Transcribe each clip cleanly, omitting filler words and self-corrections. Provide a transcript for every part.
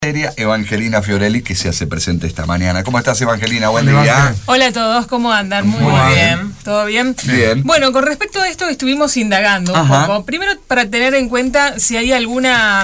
Evangelina Fiorelli, que se hace presente esta mañana. ¿Cómo estás, Evangelina? Buen día. Hola a todos, ¿cómo andan? Muy bien. ¿Todo bien? Bien. Bueno, con respecto a esto estuvimos indagando un poco. Primero, para tener en cuenta si hay alguna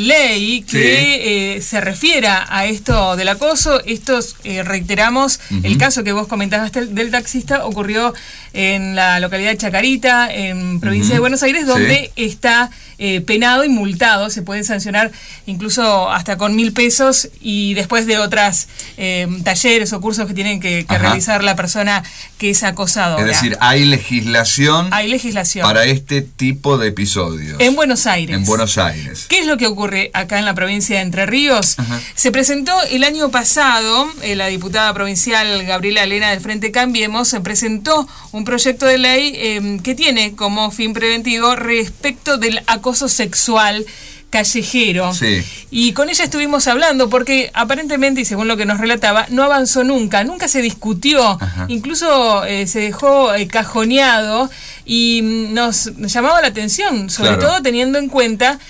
ley que se refiera a esto del acoso. Reiteramos, el caso que vos comentabas del taxista ocurrió en la localidad de Chacarita, en provincia de Buenos Aires, donde está penado y multado. Se pueden sancionar incluso hasta con 1.000 pesos, y después de otras talleres o cursos que tienen que realizar la persona que es acosadora. Es decir, hay legislación para este tipo de episodios. En Buenos Aires. En Buenos Aires. ¿Qué es lo que ocurre acá en la provincia de Entre Ríos? Se presentó el año pasado, la diputada provincial Gabriela Lena del Frente Cambiemos se presentó un proyecto de ley que tiene como fin preventivo respecto del acoso sexual callejero. Y con ella estuvimos hablando porque aparentemente, y según lo que nos relataba, no avanzó nunca se discutió, incluso se dejó cajoneado, y nos llamaba la atención, sobre todo teniendo en cuenta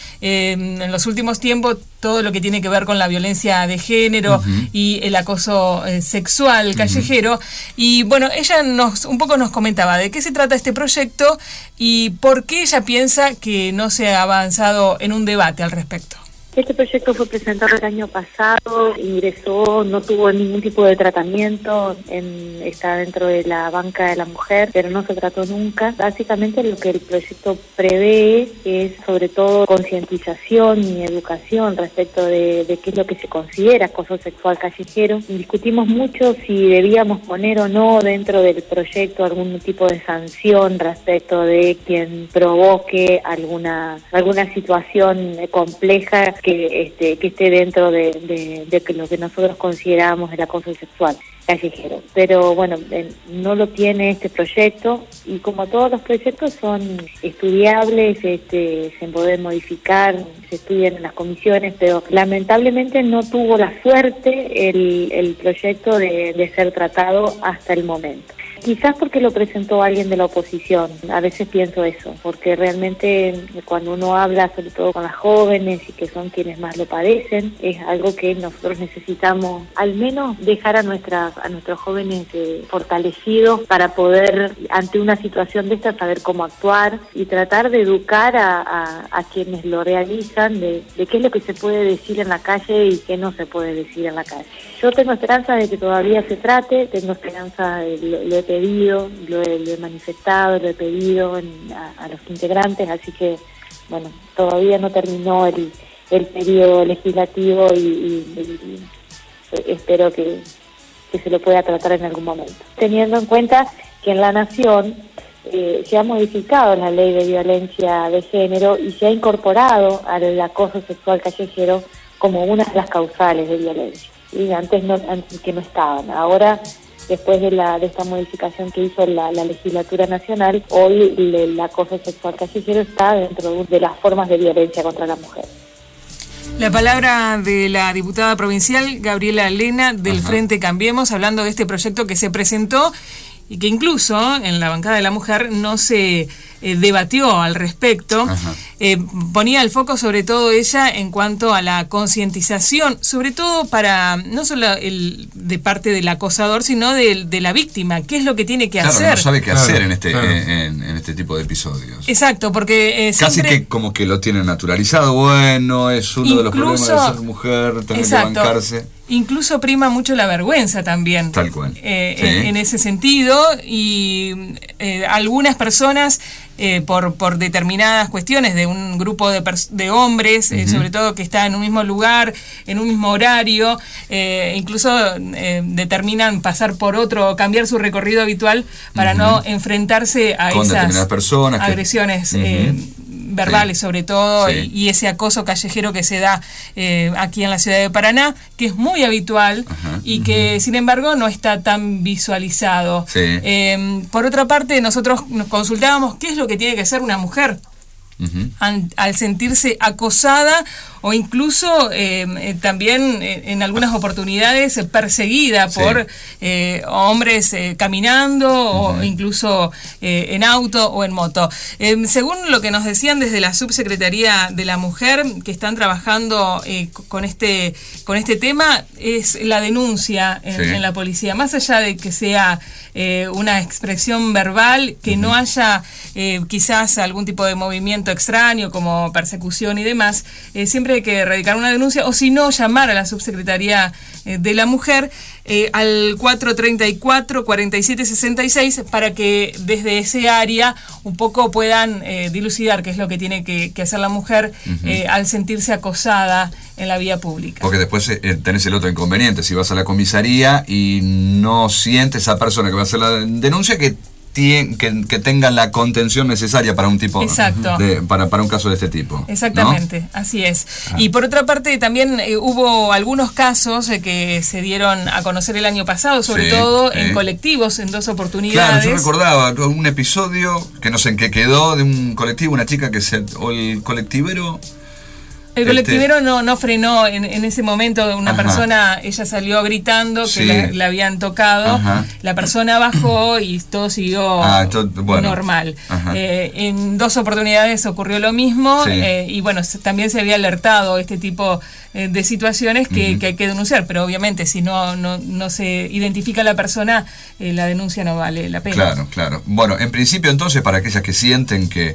en los últimos tiempos todo lo que tiene que ver con la violencia de género y el acoso sexual callejero. Y bueno, ella nos comentaba de qué se trata este proyecto y por qué ella piensa que no se ha avanzado en un debate al respecto. Este proyecto fue presentado el año pasado, ingresó, no tuvo ningún tipo de tratamiento, está dentro de la banca de la mujer, pero no se trató nunca. Básicamente lo que el proyecto prevé es sobre todo concientización y educación respecto de qué es lo que se considera acoso sexual callejero. Discutimos mucho si debíamos poner o no dentro del proyecto algún tipo de sanción respecto de quien provoque alguna situación compleja que esté dentro de lo que nosotros consideramos el acoso sexual callejero. Pero bueno, no lo tiene este proyecto, y como todos los proyectos son estudiables, se pueden modificar, se estudian en las comisiones, pero lamentablemente no tuvo la suerte el proyecto de ser tratado hasta el momento. Quizás porque lo presentó alguien de la oposición, a veces pienso eso, porque realmente cuando uno habla, sobre todo con las jóvenes y que son quienes más lo padecen, es algo que nosotros necesitamos al menos dejar a nuestros jóvenes fortalecidos para poder, ante una situación de esta, saber cómo actuar y tratar de educar a quienes lo realizan de qué es lo que se puede decir en la calle y qué no se puede decir en la calle. Yo tengo esperanza de que todavía se trate, tengo esperanza, lo he pedido, lo he manifestado, lo he pedido a los integrantes, así que bueno, todavía no terminó el periodo legislativo y espero que se lo pueda tratar en algún momento. Teniendo en cuenta que en la Nación se ha modificado la ley de violencia de género y se ha incorporado al acoso sexual callejero como una de las causales de violencia. Y antes que no estaban. Ahora, después de esta modificación que hizo la legislatura nacional, hoy el acoso sexual callejero está dentro de las formas de violencia contra la mujer. La palabra de la diputada provincial Gabriela Lena del Frente Cambiemos, hablando de este proyecto que se presentó y que incluso en la bancada de la mujer no se debatió al respecto. Ponía el foco sobre todo ella en cuanto a la concientización, sobre todo para no solo de parte del acosador, sino de la víctima, qué es lo que tiene que hacer. No sabe qué hacer en este tipo de episodios. Exacto, porque casi que como que lo tienen naturalizado. Bueno, es uno de los problemas de ser mujer, tener que bancarse. Incluso prima mucho la vergüenza también. Tal cual. En ese sentido, y algunas personas por determinadas cuestiones de un grupo de hombres, sobre todo que está en un mismo lugar, en un mismo horario, incluso determinan pasar por otro, cambiar su recorrido habitual para no enfrentarse a esas personas, agresiones verbales sobre todo, y ese acoso callejero que se da aquí en la ciudad de Paraná, que es muy habitual y que sin embargo no está tan visualizado. Por otra parte, nosotros nos consultábamos qué es lo que tiene que hacer una mujer al sentirse acosada o incluso también en algunas oportunidades perseguida por hombres caminando o incluso en auto o en moto. Según lo que nos decían desde la Subsecretaría de la Mujer, que están trabajando con este tema, es la denuncia en la policía. Más allá de que sea una expresión verbal, que no haya quizás algún tipo de movimiento extraño como persecución y demás, siempre hay que radicar una denuncia, o si no, llamar a la Subsecretaría de la Mujer al 434-4766 para que desde ese área un poco puedan dilucidar qué es lo que tiene que hacer la mujer al sentirse acosada en la vía pública. Porque después tenés el otro inconveniente, si vas a la comisaría y no sientes a esa persona que va a hacer la denuncia que tenga la contención necesaria para un tipo para un caso de este tipo. Exactamente, ¿no? Así es. Y por otra parte también hubo algunos casos que se dieron a conocer el año pasado, sobre todo en colectivos, en 2 oportunidades. Claro, yo recordaba un episodio que no sé en qué quedó, de un colectivo, una chica o el colectivero... El colectivero no frenó en ese momento. Una persona, ella salió gritando que la habían tocado. La persona bajó y todo siguió normal. En 2 oportunidades ocurrió lo mismo. Y bueno, también se había alertado este tipo de situaciones que hay que denunciar. Pero obviamente si no se identifica a la persona, la denuncia no vale la pena. Claro. Bueno, en principio entonces, para aquellas que sienten que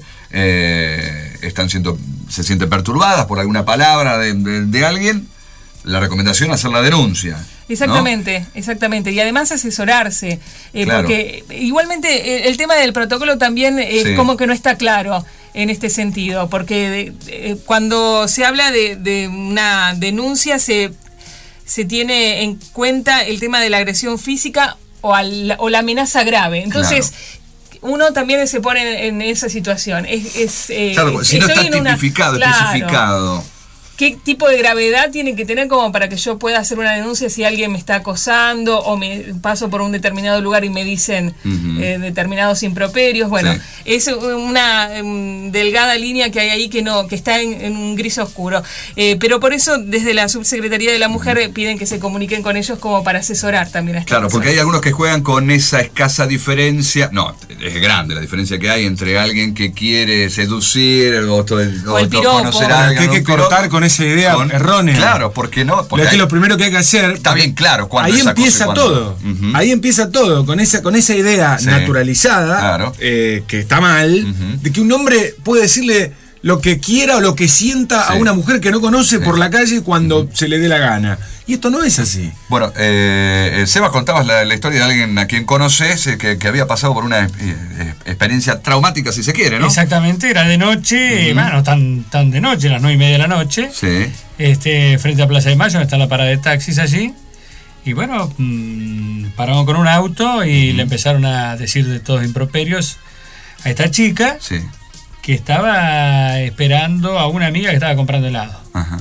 se sienten perturbadas por alguna palabra de alguien, la recomendación es hacer la denuncia. Exactamente, ¿no? Exactamente. Y además asesorarse, porque igualmente el tema del protocolo también es como que no está claro en este sentido, porque cuando se habla de una denuncia se tiene en cuenta el tema de la agresión física o la amenaza grave. Entonces... uno también se pone en esa situación. Claro, si no está tipificado, especificado. ¿Qué tipo de gravedad tiene que tener como para que yo pueda hacer una denuncia si alguien me está acosando o me paso por un determinado lugar y me dicen determinados improperios? Bueno, es una delgada línea que hay ahí que está en un gris oscuro. Pero por eso desde la Subsecretaría de la Mujer piden que se comuniquen con ellos como para asesorar también a esta persona. Porque hay algunos que juegan con esa escasa diferencia. No, es grande la diferencia que hay entre alguien que quiere seducir o el piropo. Conocer a alguien. Que hay que cortar con esa idea errónea. Claro, porque no. Porque es que lo primero que hay que hacer. Está bien claro. Ahí empieza todo. Ahí empieza todo. Con esa idea naturalizada, que está mal, de que un hombre puede decirle lo que quiera o lo que sienta a una mujer que no conoce por la calle cuando se le dé la gana. Y esto no es así. Bueno, Seba, contabas la historia de alguien a quien conoces que había pasado por una experiencia traumática, si se quiere, ¿no? Exactamente, era de noche, no tan de noche, las 9:30 de la noche. Frente a Plaza de Mayo, donde está la parada de taxis allí. Y bueno, paramos con un auto y le empezaron a decir de todos improperios a esta chica. Que estaba esperando a una amiga que estaba comprando helado.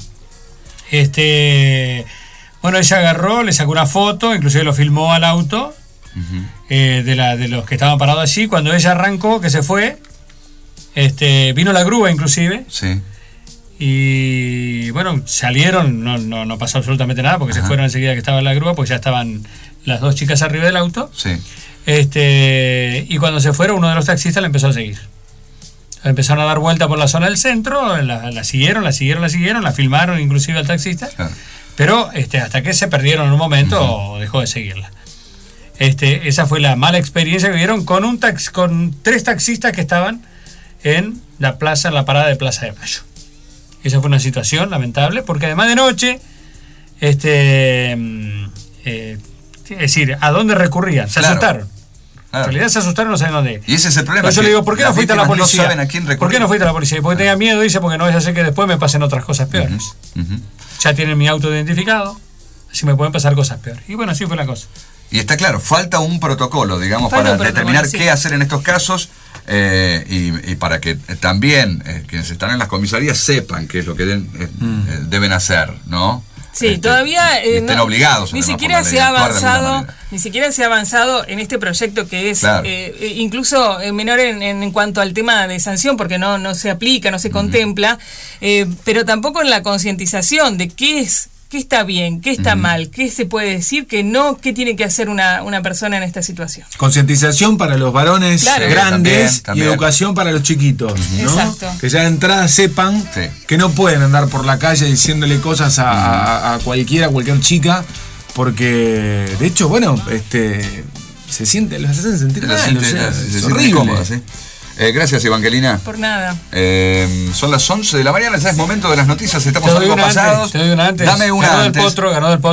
Bueno, ella agarró, le sacó una foto, inclusive lo filmó al auto de los que estaban parados allí. Cuando ella arrancó, que se fue, vino la grúa inclusive. Y bueno, salieron, no pasó absolutamente nada porque se fueron enseguida que estaba la grúa, porque ya estaban las 2 chicas arriba del auto. Y cuando se fueron, uno de los taxistas la empezó a seguir. Empezaron a dar vuelta por la zona del centro, la siguieron, la filmaron inclusive al taxista, pero hasta que se perdieron en un momento o dejó de seguirla. Esa fue la mala experiencia que vivieron con 3 taxistas que estaban en la parada de Plaza de Mayo. Esa fue una situación lamentable, porque además de noche, es decir, ¿a dónde recurrían? Se asustaron. En realidad se asustaron, no saben dónde. Y ese es el problema. Yo le digo, ¿por qué no fuiste a la policía? No saben a quién recurrir. ¿Por qué no fuiste a la policía? Porque tenía miedo, dice, porque no vaya a ser que después me pasen otras cosas peores. Ya tienen mi auto identificado, así me pueden pasar cosas peores. Y bueno, así fue la cosa. Y está claro, falta un protocolo, digamos, para determinar qué hacer en estos casos y para que también quienes están en las comisarías sepan qué es lo que deben hacer, ¿no? Sí, todavía estén obligados. Ni siquiera se ha avanzado, en este proyecto que es incluso menor en cuanto al tema de sanción, porque no se aplica, no se contempla, pero tampoco en la concientización de qué está bien, qué está mal, qué se puede decir, qué tiene que hacer una persona en esta situación. Concientización para los varones grandes también. Y educación para los chiquitos, ¿no? Exacto. Que ya de entrada sepan que no pueden andar por la calle diciéndole cosas a cualquier chica, porque de hecho, bueno, se sienten, las hacen sentir mal, es horrible. Gracias, Evangelina. Por nada. Son las 11 de la mañana, ya es momento de las noticias, estamos algo pasados. Te doy una antes. Dame una antes. Ganó del Potro.